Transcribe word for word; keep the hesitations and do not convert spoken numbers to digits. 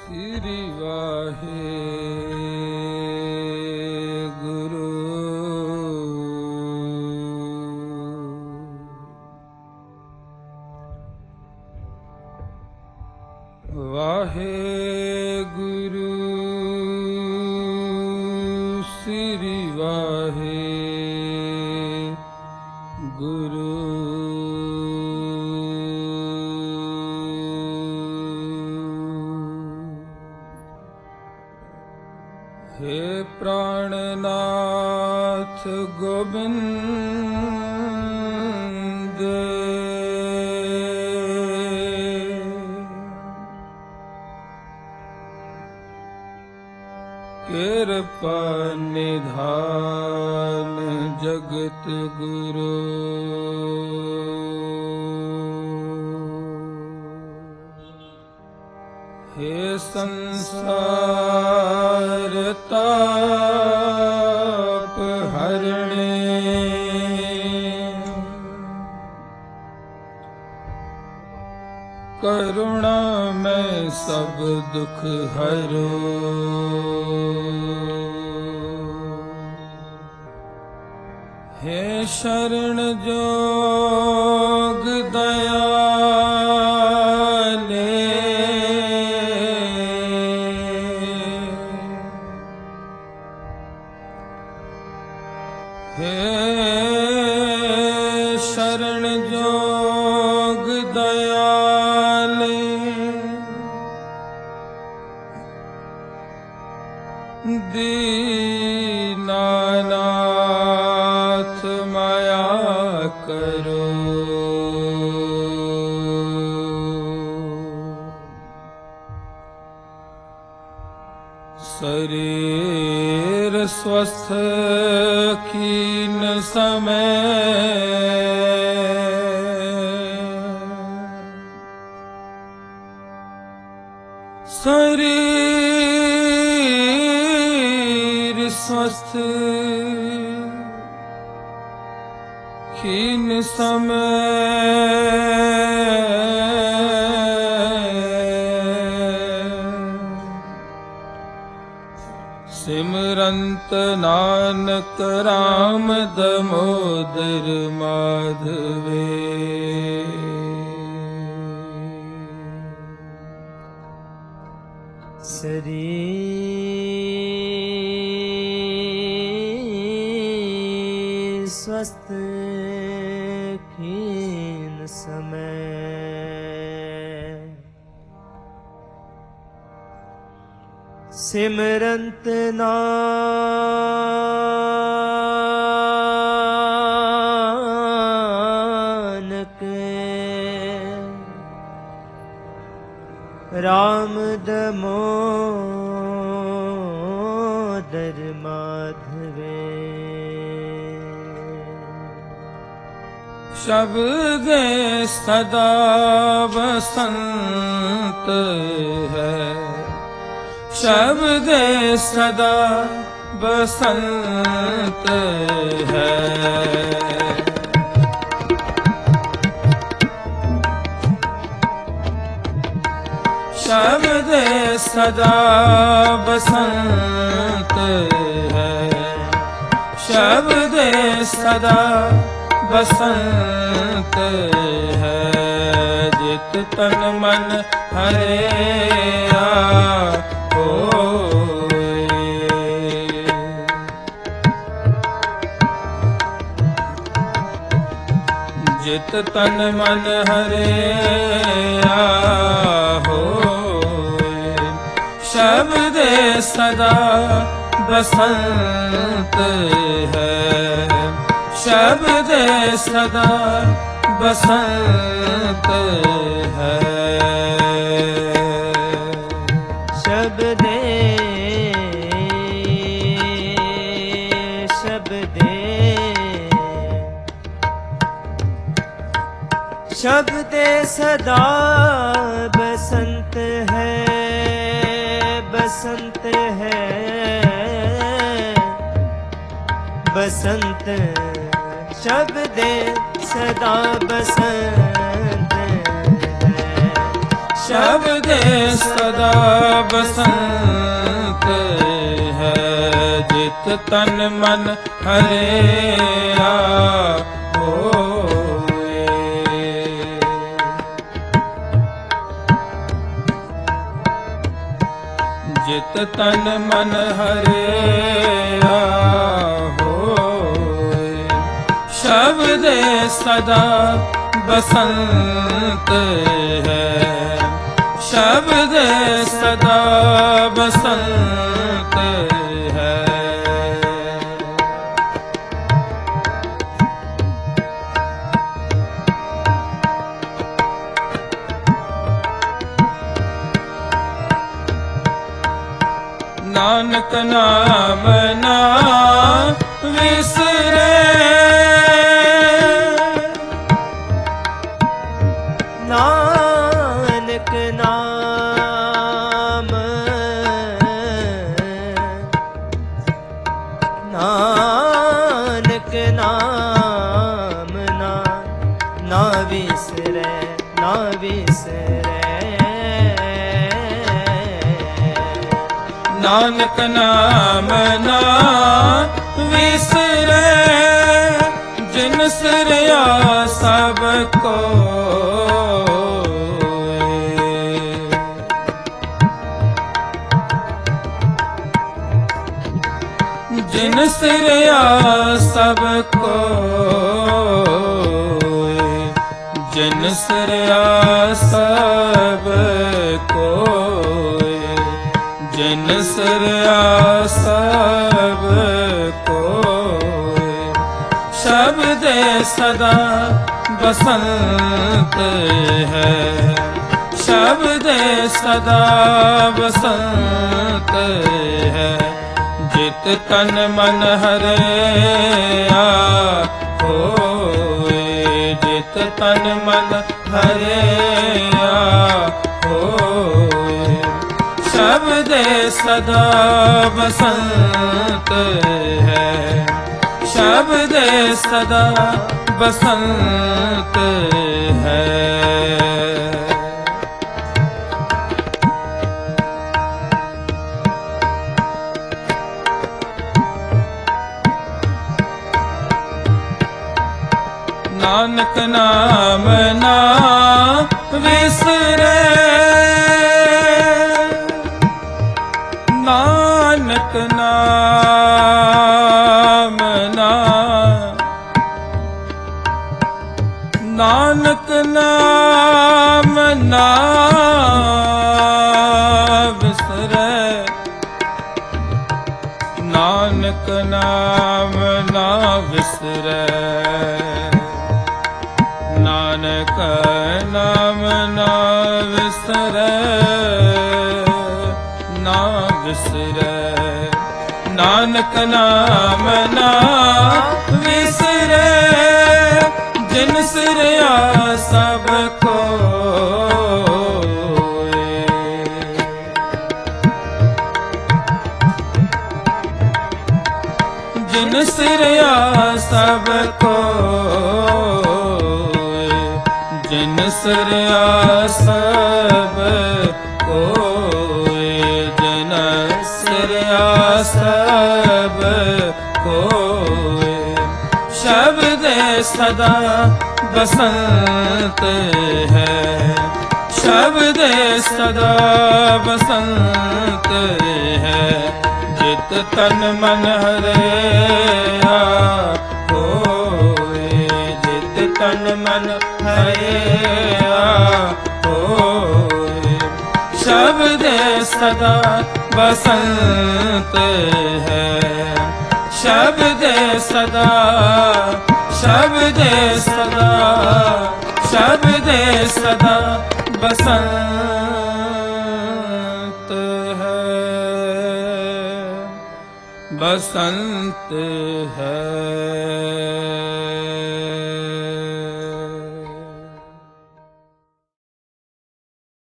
श्री वाहे गुरु वाहे गुरु श्री वाहे गुरु हे प्राणनाथ गोविंद कृपा निधान जगत गुरु हे संसार ताप हरणे करुणा में सब दुख हरो हे शरण जोग दयाले हे शरण जोग दयाले दीनानाथ माया करो शरीर स्वस्थ कीन समय शरीर स्वस्थ कीन समय सिमरंत नानक राम दामोदर माधवे शरीर स्वस्थ कीन समय सिमरंत नानक राम दामोदर माधवे शब्द सदा बसंत है शब्द सदा बसंत है शब्द सदा बसंत है शब्द सदा बसंत है जित तन मन हरिया जित तन मन हरिया हो शब्द सदा बसंत है शब्द सदा बसंत है शब्द शब्द सदा बसंत है बसंत है बसंत शब्द सदा बसंत है ਸ਼ਬਦੇ ਸਦਾ ਬਸੰਤ ਹੈ ਜਿਤ ਤਨ ਮਨ ਹਰਿਆ ਹੋਏ। ਜਿਤ ਤਨ ਮਨ ਹਰਿਆ ਹੋਏ ਸ਼ਬਦੇ ਸਦਾ ਬਸੰਤ ਹੈ ਸ਼ਬਦ ਸਦਾ ਬਸੰਤ ਹੈ। ਨਾਨਕ ਨਾਮ ਨਾ ਵਿਸਰੇ ਨਾਨਕ ਨਾਮ ਨਾਨਕ ਨਾਮ ਨਾ ਨਾ ਵਿਸਰੈ ਨਾ ਵਿਸਰੈ। ਨਾਨਕ ਨਾਮ ਨਾ ਵਿਸਰੇ ਜਿਨ ਸਿਰਿਆ ਸਭ ਕੋਇ। ਜਿਨ ਸਿਰਿਆ ਸਭ ਕੋਇ ਜਿਨ ਸਿਰਿਆ ਸਭ ਕੋਇ ਜਿਨ ਸਿਰਿਆ ਸਭ ਕੋਇ। ਸ਼ਬਦੇ ਸਦਾ ਬਸੰਤ ਹੈ ਸ਼ਬਦੇ ਸਦਾ ਬਸੰਤ ਹੈ ਜਿਤ ਤਨ ਮਨ ਹਰਿਆ ਹੋਏ ਜਿਤ ਤਨ ਮਨ ਹਰਿਆ ਹੋਏ। ਸ਼ਬਦੇ ਸਦਾ ਬਸੰਤ ਹੈ ਸ਼ਬਦੇ ਸਦਾ ਬਸੰਤ ਹੈ। ਨਾਨਕ ਨਾਮ ਨਾ ਵਿਸਰੇ ਨਾਨਕ ਨਾਮ ਨਾ ਨਾਨਕ ਨਾਮ ਨਾ ਵਿਸਰੇ ਨਾਨਕ ਨਾਮ ਨਾ ਵਿਸਰੇ ਨਾਨਕ ਨਾਮ ਨਾ ਵਿਸਰੇ ਨਾ ਵਿਸਰੇ ਨਾਨਕ ਨਾਮ ਨਾ ਵਿਸਰੇ ਜਿਨ ਸਿਰਿਆ ਸਭ ਕੋਇ। ਜਿਨ ਸਿਰਿਆ ਸਭ ਕੋਇ ਜਿਨ ਸਿਰਿਆ ਸਭ ਕੋਇ ਜਿਨ ਸਿਰਿਆ ਸਭ ਕੋਇ। ਸ਼ਬਦੇ ਸਦਾ ਬਸੰਤ ਹੈ ਸ਼ਬਦੇ ਸਦਾ ਬਸੰਤ ਹੈ ਜਿਤ ਤਨ ਮਨ ਹਰਿਆ ਹੋਏ ਜਿਤ ਤਨ ਮਨ ਹਰਿਆ ਹੋਏ। ਸ਼ਬਦੇ ਸਦਾ ਬਸੰਤ ਹੈ ਸ਼ਬਦੇ ਸਦਾ ਸ਼ਬਦੇ ਸਦਾ ਸ਼ਬਦੇ ਸਦਾ ਬਸੰਤ ਹੈ ਬਸੰਤ ਹੈ।